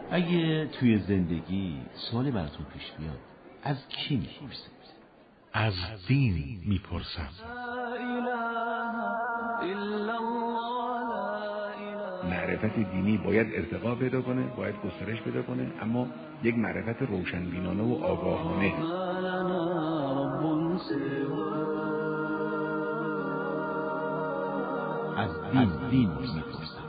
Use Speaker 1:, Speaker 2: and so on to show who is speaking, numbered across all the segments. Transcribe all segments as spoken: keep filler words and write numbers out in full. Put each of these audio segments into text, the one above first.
Speaker 1: اگه توی زندگی سوالی براتون پیش بیاد از کی میپرسید؟
Speaker 2: از دین میپرسم.
Speaker 3: معرفت دینی باید ارتقا پیدا کنه، باید گسترش پیدا کنه، اما یک معرفت روشنبینانه و آگاهانه.
Speaker 1: از دین دین میپرسم.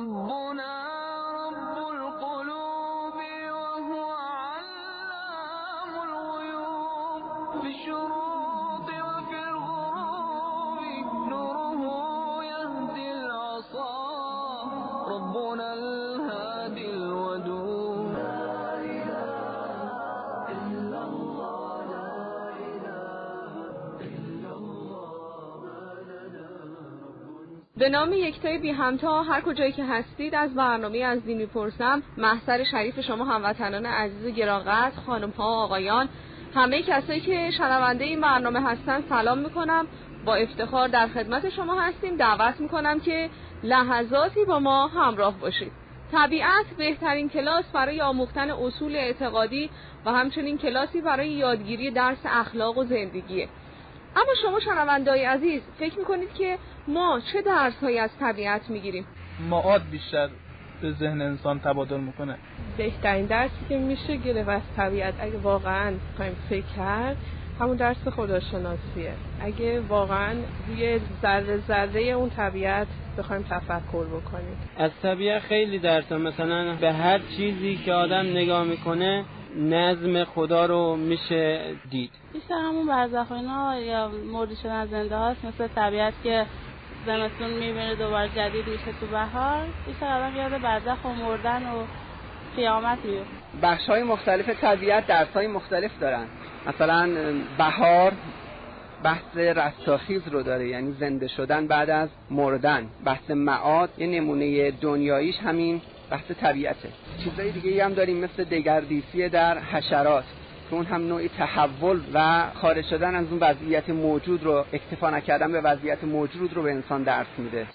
Speaker 4: به نام یکتای بی همتا، هر کجایی که هستید از برنامه از دین میپرسم، محضر شریف شما هموطنان عزیز گراقدر، خانم ها، آقایان، همه کسایی که شنونده این برنامه هستن سلام میکنم. با افتخار در خدمت شما هستیم. دعوت میکنم که لحظاتی با ما همراه باشید. طبیعت بهترین کلاس برای آموختن اصول اعتقادی و همچنین کلاسی برای یادگیری درس اخلاق و زندگیه. اما شما شنونده‌های عزیز فکر میکنید که ما چه درس‌هایی از طبیعت میگیریم؟
Speaker 5: معاد بیشتر به ذهن انسان تبادل میکنه.
Speaker 6: بهترین درسی که میشه گرفت از طبیعت اگه واقعا بخوایم فکر کرد همون درس خداشناسیه. اگه واقعا روی ذره ذره اون طبیعت بخوایم تفکر بکنیم.
Speaker 7: از طبیعت خیلی درس‌ها، مثلا به هر چیزی که آدم نگاه میکنه نظم خدا رو میشه دید.
Speaker 8: بیشتر همون برزخ و اینا یا مردی شدن زنده هاست، مثل طبیعت که زمستون میبینه دوباره جدید میشه تو بهار. بیشتر آدم یاد برزخ و مردن و قیامت میفته.
Speaker 9: بخش‌های مختلف طبیعت درس‌های مختلف دارن. مثلا بهار بحث رستاخیز رو داره، یعنی زنده شدن بعد از مردن. بحث معاد یه نمونه دنیاییش همین بحث طبیعته. چیزای دیگه هم داریم مثل دگردیسی در حشرات که اون هم نوعی تحول و خارج شدن از اون وضعیت موجود رو، اکتفا نکردن به وضعیت موجود رو به انسان درس میده.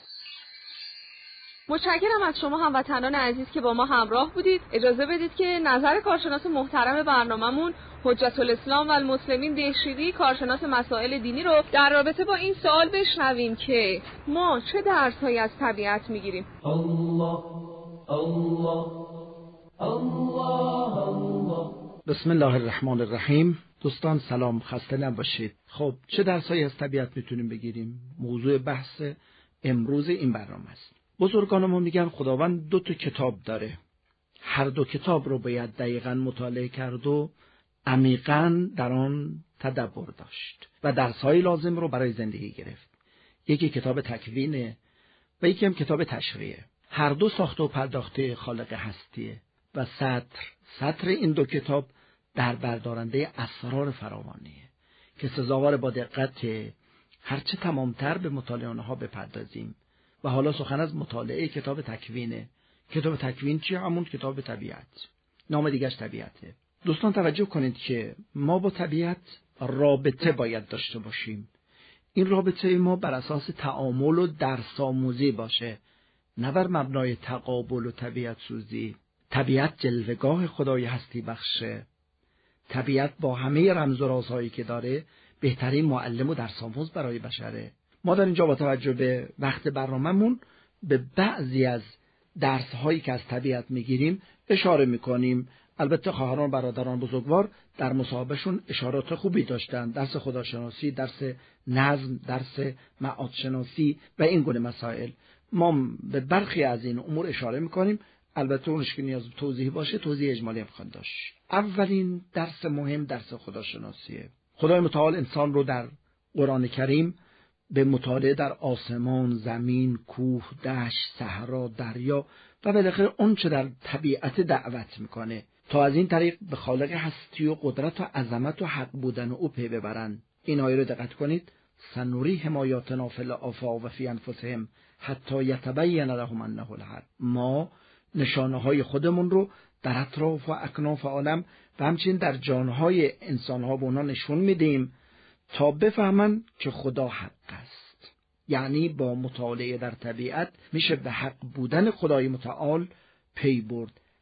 Speaker 4: متشکرم از شما هموطنان عزیز که با ما همراه بودید. اجازه بدید که نظر کارشناس محترم برنامه‌مون حجت الاسلام و المسلمین دهشیری، کارشناس مسائل دینی رو در رابطه با این سوال بشنویم که ما چه درس‌هایی از طبیعت میگیریم.
Speaker 10: الله الله الله الله.
Speaker 11: بسم الله الرحمن الرحیم. دوستان سلام، خسته نباشید. خب چه درسایی از طبیعت میتونیم بگیریم؟ موضوع بحث امروز این برنامه است. بزرگان ما میگن خداوند دو تا کتاب داره، هر دو کتاب رو باید دقیقاً مطالعه کرد و عمیقاً در آن تدبر داشت و درس‌های لازم رو برای زندگی گرفت. یکی کتاب تکوینه و یکی هم کتاب تشریعه. هر دو ساخته و پرداخته خالق هستیه و سطر سطر این دو کتاب در بردارنده اسرار فراوانیه که سزاوار با دقت هرچه تمامتر به مطالعه آنها بپردازیم. و حالا سخن از مطالعه کتاب تکوینه. کتاب تکوین چیه؟ همون کتاب طبیعت، نام دیگه‌اش طبیعته. دوستان توجه کنید که ما با طبیعت رابطه باید داشته باشیم. این رابطه ما بر اساس تعامل و درس آموزی باشه، نه بر مبنای تقابل و طبیعت سوزی. طبیعت جلوه‌گاه خدای هستی بخشه. طبیعت با همه رمز و رازهایی که داره بهترین معلم و درس آموز برای بشره. ما در اینجا با توجه به وقت برنامه‌مون به بعضی از درس‌هایی که از طبیعت می‌گیریم اشاره می‌کنیم. البته خواهران برادران بزرگوار در مصاحبهشون اشارات خوبی داشتن، درس خداشناسی، درس نظم، درس معادشناسی و این گونه مسائل. ما به برخی از این امور اشاره می‌کنیم. البته اونش که نیاز به توضیح باشه توضیح اجمالی هم خواهد داشت. اولین درس مهم درس خداشناسیه. خدای متعال انسان رو در قرآن کریم به مطالعه در آسمان، زمین، کوه، دشت، صحرا، دریا و بالاخره اون چه در طبیعت دعوت میکنه تا از این طریق به خالق هستی و قدرت و عظمت و حق بودن او پی ببرن. این آیه رو دقت کنید. سنوریهم آیاتنا فی الآفاق و فی انفسهم حتی یتبین لهم انه الحق. ما نشانه های خودمون رو در اطراف و اکناف عالم و همچنین در جانهای انسانها به اونا نشون میدیم تا بفهمن که خدا حق است. یعنی با مطالعه در طبیعت میشه به حق بودن خدای متعال پی برد.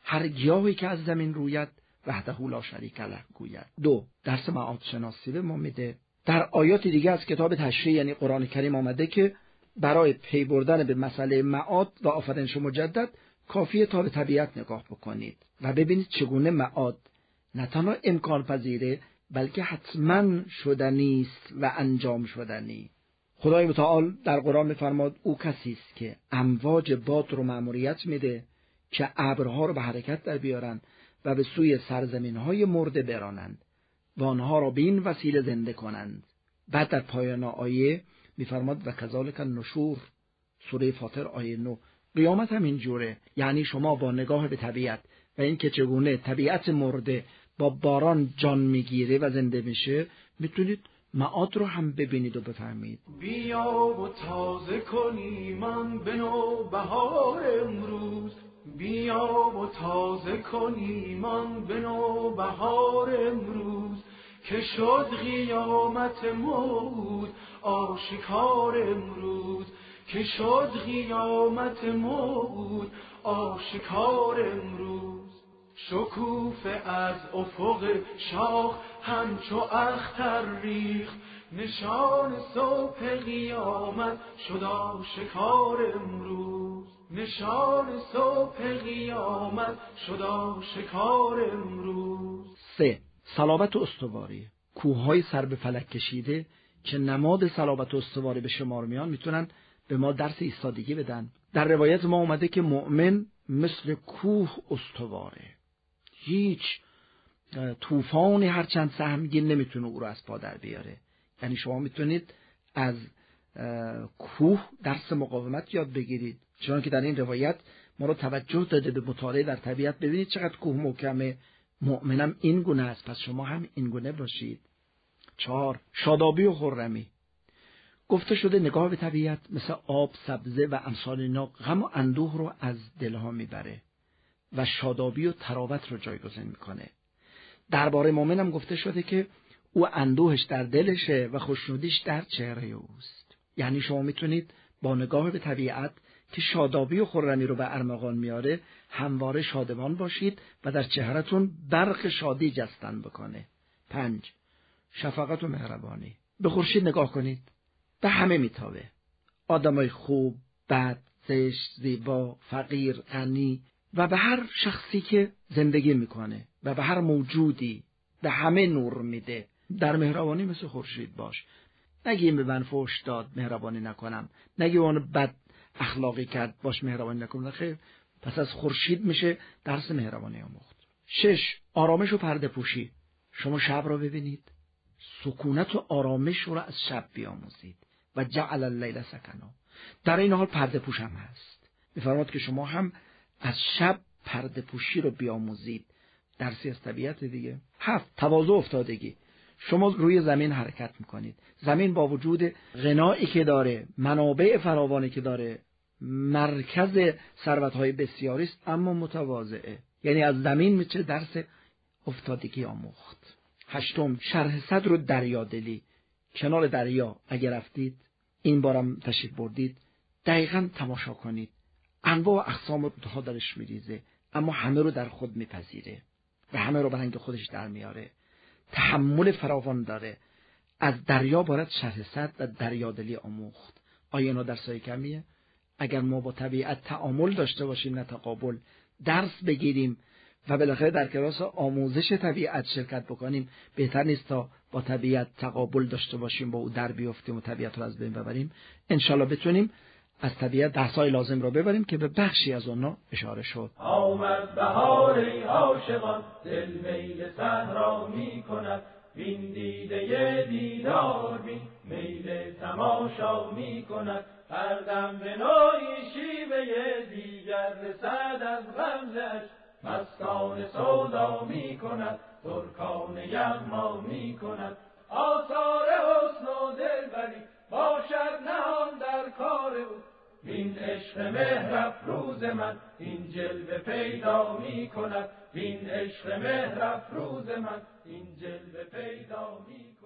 Speaker 11: هر گیاهی که از زمین روید وحده لا شریک له گوید. دو، درس معاد شناسی به ما میده. در آیات دیگه از کتاب تشریع یعنی قرآن کریم آمده که برای پی بردن به مسئله معاد و آفرینش مجدد کافیه تا به طبیعت نگاه بکنید و ببینید چگونه معاد نه تنها امکان پذیره بلکه حتما شدنی است و انجام شدنی. خدای متعال در قرآن می‌فرماد او کسی است که امواج باد رو مأموریت میده که ابرها رو به حرکت در بیارن و به سوی سرزمین‌های مرده برانند و آنها را به این وسیله زنده کنند. بعد در پایان آیه می‌فرماد و کذالک النشور، سوره فاطر آیه نه. قیامت هم اینجوره، یعنی شما با نگاه به طبیعت و این که چگونه طبیعت مرده با باران جان میگیره و زنده میشه میتونید معاد رو هم ببینید و بفهمید.
Speaker 10: بیا و تازه کنی من به نو بهار امروز، بیا و تازه کنی من به نو بهار امروز، که شد قیامت موعود آشکار امروز، که شد قیامت موعود آشکار امروز. شکوفه از افق شاخ همچو اختر ریخت، نشان صبح قیامت شد آشکار امروز، نشان صبح قیامت شد آشکار امروز.
Speaker 11: سه، صلابت و استواری. کوههای سر به فلک کشیده که نماد صلابت و استواری به شمار میان میتونن به ما درس ایستادگی بدن. در روایت ما اومده که مؤمن مثل کوه استواره، هیچ طوفانی هرچند سهمگین نمیتونه او رو از پا در بیاره. یعنی شما میتونید از کوه درس مقاومت یاد بگیرید، چون که در این روایت ما رو توجه داده به مطالعه در طبیعت. ببینید چقدر کوه محکمه. مؤمنم این گونه است، پس شما هم این گونه باشید. چهار، شادابی و خرمی. گفته شده نگاه به طبیعت مثل آب، سبزه و امثال اینا غم و اندوه رو از دلها میبره و شادابی و تراوت رو جایگزین میکنه. درباره مؤمن هم گفته شده که او اندوهش در دلشه و خوشنودیش در چهره اوست. یعنی شما میتونید با نگاه به طبیعت که شادابی و خرمی رو به ارمغان میاره همواره شادمان باشید و در چهرهتون برق شادی جستن بکنه. پنج، شفقت و مهربانی. به خورشید نگاه کنید، به همه میتابه. آدمای خوب، بد، زشت، زیبا، فقیر، غنی و به هر شخصی که زندگی میکنه و به هر موجودی به همه نور میده. در مهربانی مثل خورشید باش. نگیم به من فحش داد مهربانی نکنم، نگیم اون بد اخلاقی کرد باش مهربانی نکنم. خیر، پس از خورشید میشه درس مهربانی آموخت. شش، آرامش و پرده پوشی. شما شب رو ببینید، سکونت و آرامش رو از شب بیاموزید و جعل اللیل سکنا. در این حال پرده پوش هم هست. می‌فرماد که شما هم از شب پرده پوشی رو بیاموزید. درسی از طبیعت دیگه. هفت، تواضع افتادگی. شما روی زمین حرکت میکنید. زمین با وجود غنایی که داره، منابع فراوانی که داره، مرکز ثروت‌های بسیاری است، اما متواضعه. یعنی از زمین میشه درس افتادگی آموخت. هشتم، شرح صدر و دریادلی. کنار دریا اگر رفتید، این بارم تشریف بردید، دقیقاً تماشا کنید. انواع و اقسام رودها درش میریزه، اما همه رو در خود میپذیره و همه رو به رنگ خودش در میاره. تحمل فراوان داره. از دریا باید شرح صدر و دریادلی آموخت. آیا اینا درسای کمیه؟ اگر ما با طبیعت تعامل داشته باشیم، نه تقابل، درس بگیریم و بالاخره در کلاس آموزش طبیعت شرکت بکنیم، بهتر نیست تا با طبیعت تقابل داشته باشیم، با او در بیافتیم و طبیعت رو از بین ببریم؟ انشالله بتونیم از طبیعت درسای لازم را ببریم که به بخشی از اونها اشاره شد.
Speaker 10: آمد بهار ای عاشقان، دل میل صحرا می کند، بین دیده دیدار بین، میل تماشا می کند. هر دم به نوعی شیوه دیگر رسد از غمزش، مستان سودا می کند، ترکان یغما می کند. آثار حسن و دلبری باشد نهان در کار او، این عشق مهر افروز من این جلوه پیدا می کند، این عشق مهر افروز من این جلوه پیدا می کند.